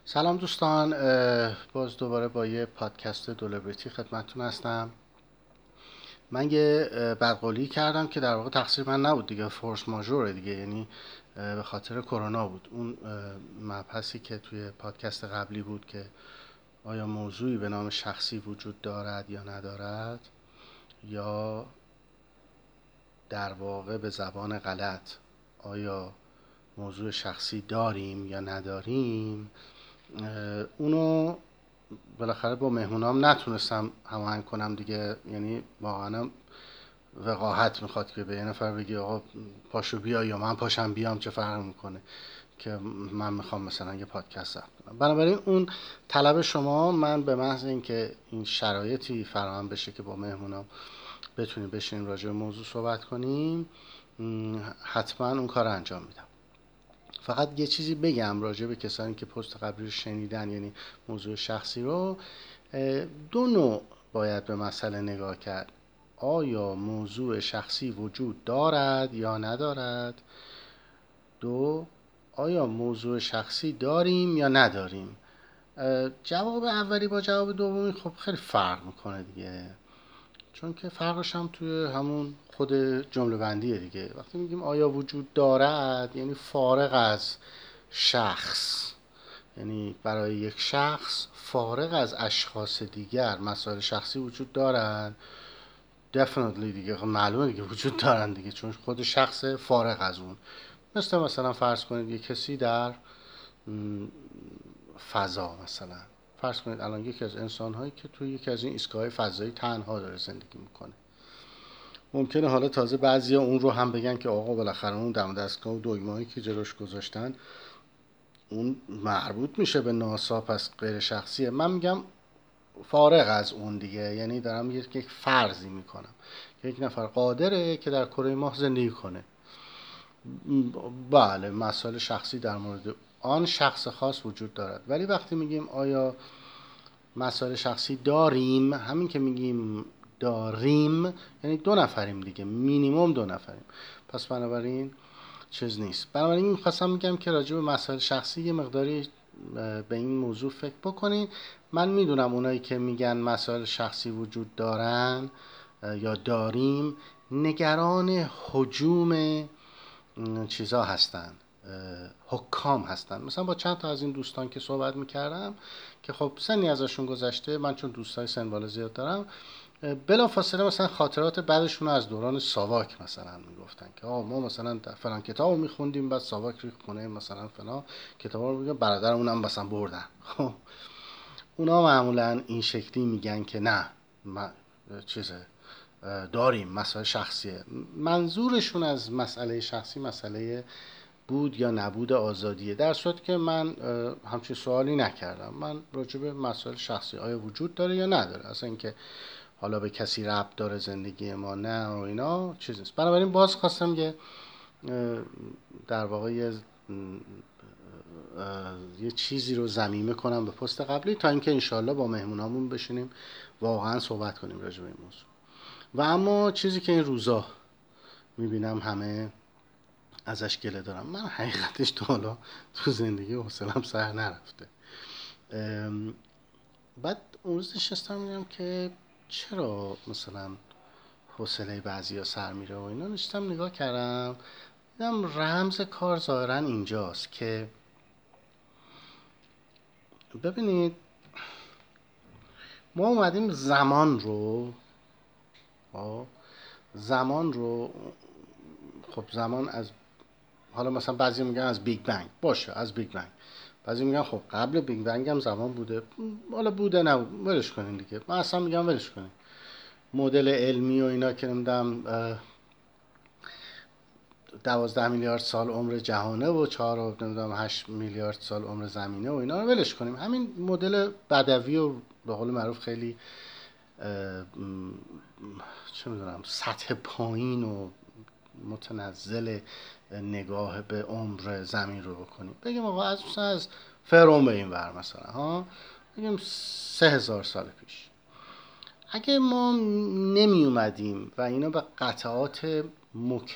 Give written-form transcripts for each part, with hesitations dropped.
سلام دوستان، باز دوباره با یه پادکست دولبریتی خدمتتون هستم. من یه بدقولی کردم که در واقع تقصیر من نبود دیگه، فورس ماژوره دیگه، یعنی به خاطر کرونا بود. اون مبحثی که توی پادکست قبلی بود که آیا موضوعی به نام شخصی وجود دارد یا ندارد، یا در واقع به زبان غلط آیا موضوع شخصی داریم یا نداریم، اونو بالاخره با مهمونام نتونستم هماهنگ کنم دیگه. یعنی واقعا وقاحت میخواد که به یه نفر بگی آقا پاشو بیا یا من پاشم بیام، چه فرق میکنه که من میخوام مثلا یه پادکست ضبط کنم. بنابراین اون طلب شما، من به محض اینکه این شرایطی فراهم بشه که با مهمونام بتونیم بشینیم راجع به موضوع صحبت کنیم، حتما اون کار انجام میدم. فقط یه چیزی بگم راجع به کسانی که پست قبلی رو شنیدن، یعنی موضوع شخصی رو. دو نوع باید به مسئله نگاه کرد: آیا موضوع شخصی وجود دارد یا ندارد؟ دو، آیا موضوع شخصی داریم یا نداریم؟ جواب اولی با جواب دومی خب خیلی فرق میکنه دیگه، چون که فرقش هم توی همون خود جمله بندیه دیگه. وقتی میگیم آیا وجود دارد، یعنی فارغ از شخص، یعنی برای یک شخص فارغ از اشخاص دیگر مسائل شخصی وجود دارند. definitely دیگه، خب معلومه دیگه وجود دارن دیگه، چون خود شخص فارغ از اون. مثلا فرض کنید یه کسی در فضا، مثلا فرض کنید الان یکی از انسان‌هایی که توی یکی از این ایستگاه‌های فضایی تنها داره زندگی میکنه. ممکنه حالا تازه بعضیا اون رو هم بگن که آقا بالاخره اون دم دستگاه و دگمه‌ای که جلوش گذاشتن اون مربوط میشه به ناسا، پس غیر شخصیه. من میگم فارغ از اون دیگه، یعنی دارم یک فرضی میکنم که یک نفر قادره که در کره ماه زندگی کنه. بله، مسائل شخصی در مورد آن شخص خاص وجود دارد. ولی وقتی میگیم آیا مسائل شخصی داریم، همین که میگیم داریم یعنی دو نفریم دیگه، مینیمم دو نفریم. پس بنابراین چیز نیست. بنابراین میخواستم میگم که راجع به مسائل شخصی یه مقداری به این موضوع فکر بکنین. من میدونم اونایی که میگن مسائل شخصی وجود دارن یا داریم، نگران هجوم چیزا هستن، حکام هستن. مثلا با چند تا از این دوستان که صحبت میکردم که خب سنی ازشون گذشته، من چون دوستای سن بالا زیاد دارم، بلا فاصله مثلا خاطرات بعدشون از دوران ساواک مثلا میگفتن که ما مثلا فلان کتابو میخوندیم، بعد ساواک ریخت خونه مثلا فلان کتابا رو، میگم برادرمون هم مثلا بردن. خب اونا معمولا این شکلی میگن که نه، ما چیزه داریم، مسئله شخصیه. منظورشون از مسئله شخصی مسئله بود یا نبود آزادیه، در صورتی که من همچین سوالی نکردم. من راجع به مسائل شخصی آیا وجود داره یا نداره، اصلا اینکه حالا به کسی ربط داره زندگی ما نه و اینا چیز نیست. بنابراین باز خواستم در واقع یه چیزی رو ضمیمه کنم به پست قبلی، تا اینکه انشالله با مهمونامون بشینیم واقعا صحبت کنیم راجع به این موضوع. و اما چیزی که این روزا میبینم همه ازش گله دارم، من حقیقتش تا حالا تو زندگی حوصله‌ام سر نرفته. بعد اون روز نشستم میگم که چرا مثلا حوصله بعضیا سر میره و اینا. نشستم نگاه کردم، دیدم رمز کار ظاهرا اینجاست که ببینید ما اومدیم زمان رو خب زمان از، حالا مثلا بعضی میگن از بیگ بنگ، باشه از بیگ بنگ، بعضی میگن خب قبل بیگ بنگ هم زمان بوده، حالا بوده نبود ولش کنین دیگه. من اصلا میگم ولش کنین. مدل علمی و اینا که نمیدونم 12 میلیارد سال عمر جهانه و 4 و نمیدونم 8 میلیارد سال عمر زمینه و اینا رو ولش کنیم. همین مدل بدوی و به قول معروف خیلی چه میدونم سطح پایین و متنزل نگاه به عمر زمین رو بکنیم. بگیم آقا از فرعون به این ور مثلا بگیم 3000 سال پیش، اگه ما نمی اومدیم و اینا به قطعات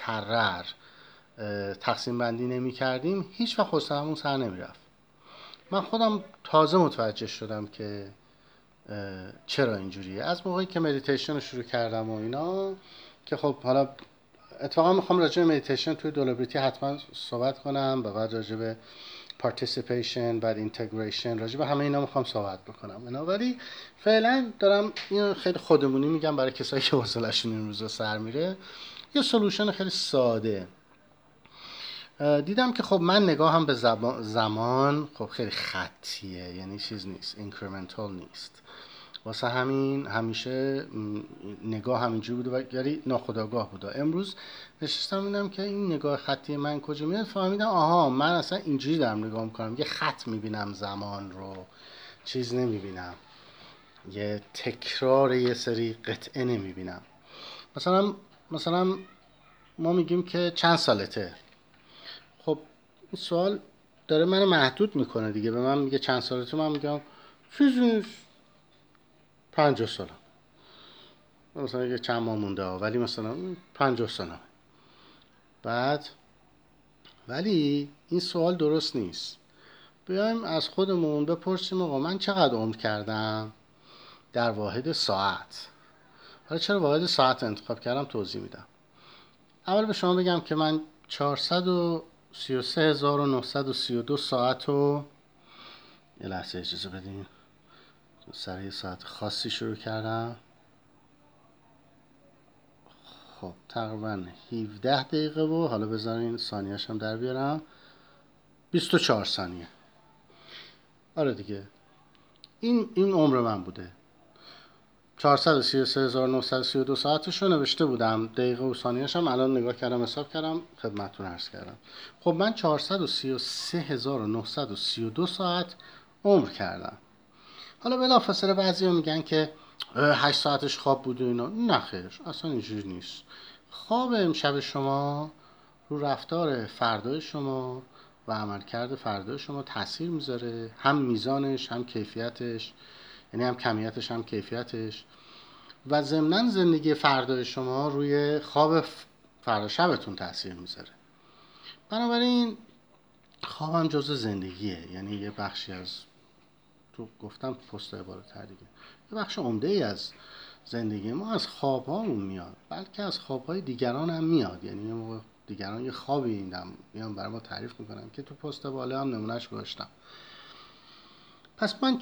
مکرر تقسیم بندی نمی کردیم، هیچ وقت حوصله‌مون سر نمی رفت. من خودم تازه متوجه شدم که چرا اینجوریه. از موقعی که مدیتیشن رو شروع کردم و اینا، که خب حالا اتفاقا میخوام راجع به مدیتیشن توی دولابریتی حتما صحبت کنم و بعد راجع به participation، بعد اینتگریشن، راجع به همه اینا میخوام صحبت بکنم اینا. ولی فعلا دارم اینو خیلی خودمونی میگم برای کسایی که حوصله‌شون این روزا سر میره. یه سولوشن خیلی ساده دیدم که خب من نگاهم به زمان خب خیلی خطیه، یعنی چیز نیست، اینکریمنتال نیست. واسه همین همیشه نگاه همینجوری بوده و یعنی ناخودآگاه بوده. امروز نشستم دیدم که این نگاه خطی من کجا میاد، فهمیدم آها من اصلا اینجوری دارم نگاه میکنم، یه خط میبینم زمان رو، چیز نمیبینم، یه تکرار یه سری قطعه نمیبینم. مثلا ما میگیم که چند سالته، خب این سوال داره منو محدود میکنه دیگه. به من میگه چند سالته، من میگم چیزی نیست، 50 سالم. مثلا یه چند ماه مونده ولی مثلا 50 سالم. بعد ولی این سوال درست نیست. بیایم از خودمون بپرسیم آقا من چقدر عمر کردم در واحد ساعت. حالا چرا واحد ساعت انتخاب کردم توضیح میدم. اول به شما بگم که من 433,932 ساعت رو، یه لحظه اجازه بدین، سر یه ساعت خاصی شروع کردم. خب تقریبا 17 دقیقه و حالا بذارین ثانیه‌اش هم در بیارم، 24 ثانیه. آره دیگه این عمر من بوده. 433,932 ساعتش رو نوشته بودم، دقیقه و ثانیه‌اش هم الان نگاه کردم حساب کردم خدمتتون عرض کردم. خب من 433,932 ساعت عمر کردم. حالا بلافاصله بعضیا میگن که 8 ساعتش خواب بود و اینا. نه خیر، اصلا اینجوری نیست. خواب امشب شما رو رفتار فردای شما و عملکرد فردای شما تاثیر میذاره، هم میزانش هم کیفیتش، یعنی هم کمیتش هم کیفیتش. و ضمناً زندگی فردای شما روی خواب فردا شبتون تاثیر میذاره. بنابراین خواب هم جزء زندگیه، یعنی یه بخشی از، تو گفتم پست عبارت تر دیگه، یه بخش عمده ای از زندگی ما از خواب هامون میاد، بلکه از خواب های دیگران هم میاد. یعنی یه موقع دیگران یه خوابی میان برای ما تعریف میکنن که تو پست بالا هم نمونهش گذاشتم. پس من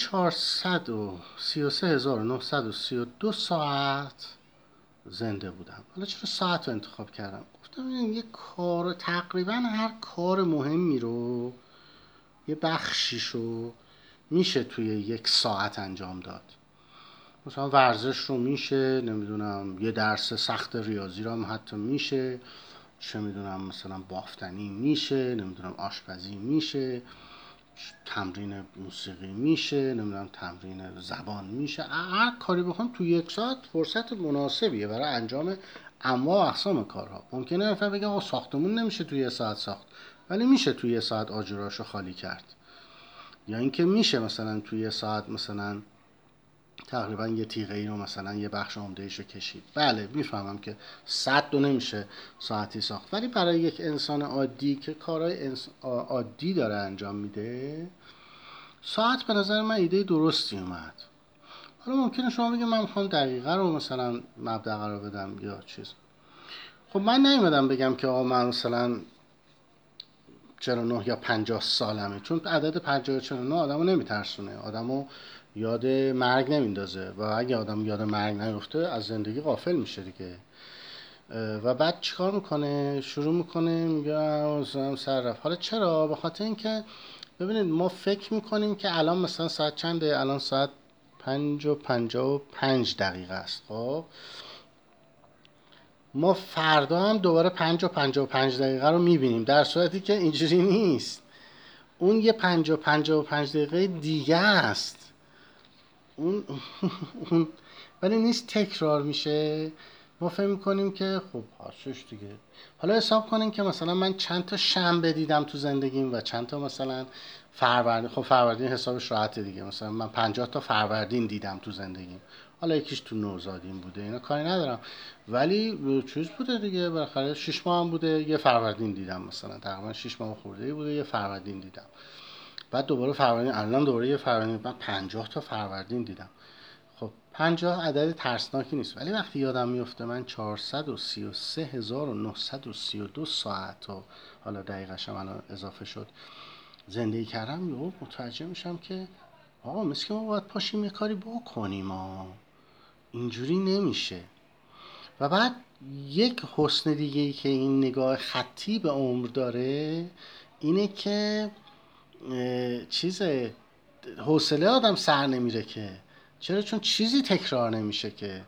433,932 ساعت زنده بودم. حالا چرا ساعت رو انتخاب کردم؟ گفتم یه کار، تقریبا هر کار مهمی رو یه بخشیشو میشه توی 1 ساعت انجام داد. مثلا ورزش رو میشه، نمیدونم یه درس سخت ریاضی رو هم حتی میشه، چه میدونم مثلا بافتنی میشه، نمیدونم آشپزی میشه، تمرین موسیقی میشه، نمیدونم تمرین زبان میشه. هر کاری بخوام تو 1 ساعت فرصت مناسبیه برای انجام انواع و اقسام کارها. ممکنه نفر بگه آقا ساختمون نمیشه توی 1 ساعت ساخت، ولی میشه توی 1 ساعت آجراشو خالی کرد. یا اینکه میشه مثلا توی 1 ساعت مثلا تقریبا یه تیغه ای رو مثلا یه بخش عمده ایشو کشید. بله میفهمم که 100 دو نمیشه ساعتی ساخت، ولی برای یک انسان عادی که کارهای عادی داره انجام میده، ساعت به نظر من ایده درستی اومد. حالا ممکنه شما بگید من میخوام دقیقه رو مثلا مبدأ قرار بدم یا چیز. خب من نیومدم بگم که آقا من مثلا 49 یا 50 سالمه، چون عدد 50 یا 49 آدمو نمیترسونه، آدمو یاد مرگ نمیندازه و اگه آدم یاد مرگ نیفته از زندگی غافل میشه دیگه. و بعد چیکار میکنه؟ شروع میکنه میگه مثلا سر رفت. حالا چرا؟ به خاطر اینکه ببینید ما فکر میکنیم که الان مثلا ساعت چنده؟ الان ساعت 5:55 است. خب ما فردا هم دوباره 5:55 رو میبینیم، در صورتی که اینجوری نیست. اون یه 55 دقیقه دیگه است. اون ولی نیست تکرار میشه. ما فکر میکنیم که خب هاشش دیگه. حالا حساب کنیم که مثلا من چند تا شنبه دیدم تو زندگیم و چند تا مثلا فروردین. خب فروردین حسابش راحته دیگه، مثلا من 50 تا فروردین دیدم تو زندگیم. حالا یکیش تو نوزادیم بوده، اینا کاری ندارم، ولی چیز بوده دیگه، بالاخره 6 ماه هم بوده یه فروردین دیدم، مثلا تقریبا 6 ماه خورده بوده یه فروردین دیدم. بعد دوباره فروردین، الان دوباره یه فروردین، من 50 تا فروردین دیدم. خب 50 عدد ترسناکی نیست، ولی وقتی یادم میفته من 433,932 ساعت و حالا دقیقش هم الان اضافه شد زندگی کردم، یهو متوجه میشم که آقا مثل که ما باید پاشیم یه کاری بکنیم، اینجوری نمیشه. و بعد یک حسن دیگه ای که این نگاه خطی به عمر داره اینه که چیز حوصله آدم سر نمیره که. چرا؟ چون چیزی تکرار نمیشه که.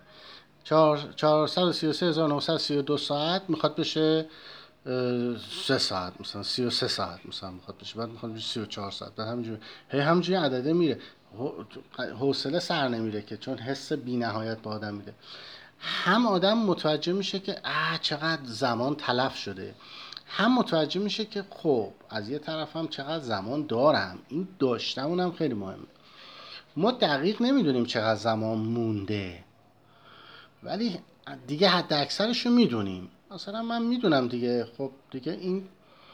433,932 ساعت میخواد بشه 3 ساعت، مثلا 33 ساعت مثلا میخواد بشه، بعد میخواد بشه 34 ساعت، بعد همینجوری عدده میره. حوصله سر نمیره که، چون حس بی نهایت با آدم میده. هم آدم متوجه میشه که چقدر زمان تلف شده، هم متوجه میشه که خب از یه طرف هم چقدر زمان دارم. این داشتمون هم خیلی مهمه. ما دقیق نمیدونیم چقدر زمان مونده، ولی دیگه حد اکثرش رو میدونیم. مثلا من میدونم دیگه، خب دیگه این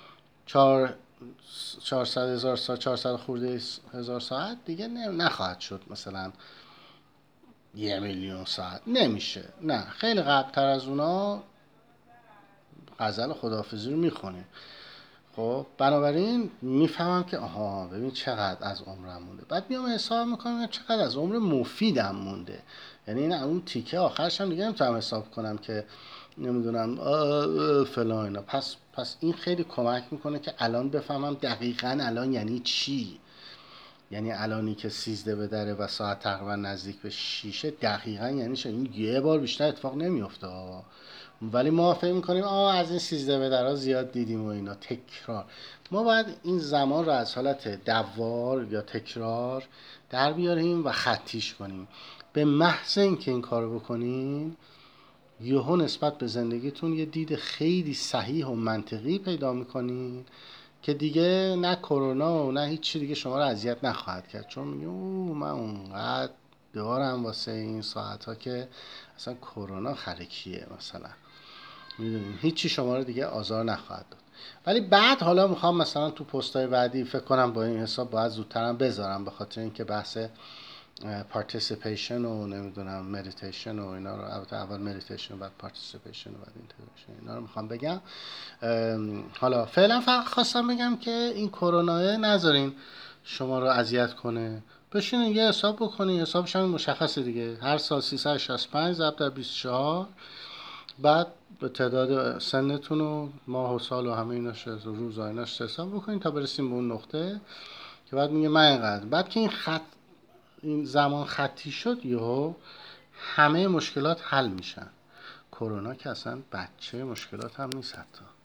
400,000 ساعت، 400 خورده هزار ساعت دیگه نخواهد شد مثلا 1,000,000 ساعت. نمیشه، نه، خیلی قبلتر از اونا غزل خداحافظی رو میخونیم. خب بنابراین میفهمم که آها ببین چقدر از عمرم مونده. بعد میام حساب میکنم چقدر از عمر مفیدم مونده. یعنی این اون تیکه آخرش هم دیگه نمیتونم حساب کنم که نمیدونم فلان اینا. پس این خیلی کمک میکنه که الان بفهمم دقیقاً الان یعنی چی. یعنی الانی که 13 به دره و ساعت تقریبا نزدیک به 6 دقیقاً یعنی چه؟ این یه بار بیشتر اتفاق نمیفته، ولی ما فکر میکنیم از این 13 به درها زیاد دیدیم و اینا، تکرار. ما باید این زمان رو از حالت دوار یا تکرار در بیاریم و خطیش کنیم. به محض اینکه این کارو بکنیم یهو نسبت به زندگیتون یه دید خیلی صحیح و منطقی پیدا میکنین که دیگه نه کرونا و نه هیچ چی دیگه شما رو اذیت نخواهد کرد. چون میگه من اونقدر دارم واسه این ساعت ها که اصلا کرونا خرکیه مثلا، میدونیم هیچی شما رو دیگه آزار نخواهد داد. ولی بعد حالا میخوام مثلا تو پستای بعدی فکر کنم با این حساب باید زودترم بذارم، به خاطر اینکه بحث پارتیسیپیشن و نمیدونم مدیتیشن و اینا رو، البته اول مدیتیشن بعد پارتیسیپیشن و بعد اینتگریشن، اینا رو میخوام بگم. حالا فعلا فقط خواستم بگم که این کرونا نذارین شما رو اذیت کنه. بشینین یه حساب بکنین، حسابش هم مشخصه دیگه، هر سال 365 ضرب در 24، بعد به تعداد سنتون و ماه و سال و همه ایناش روز و ایناش حساب بکنین تا برسیم به اون نقطه که بعد میگه من اینقدر. بعد که این زمان خطی شد یهو همه مشکلات حل میشن. کرونا که اصلا بچه مشکلات هم نیست حتی.